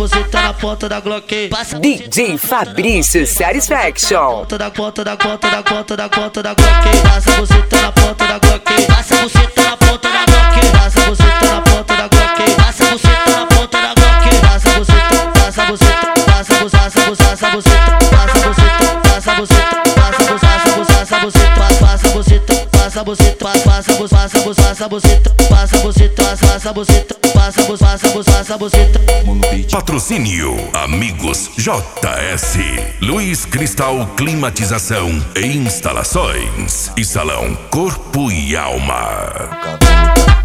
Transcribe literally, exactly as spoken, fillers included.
buceta na ponta da Glock. D J Fabrício Satisfaction. Da conta da conta da conta da conta da Glock. Passa buceta na ponta da Glock. Passa buceta na ponta da Glock. Passa buceta na ponta da Glock. Passa buceta na ponta da Glock. Passa buceta, passa buceta, passa buceta, passa buceta, passa buceta, passa buceta, passa buceta, passa buceta, passa buceta, passa buceta, passa buceta, passa buceta, passa buceta, passa buceta, passa buceta, passa buceta, passa buceta. Patrocínio Amigos J S, Luiz Cristal Climatização e Instalações e Salão Corpo e Alma.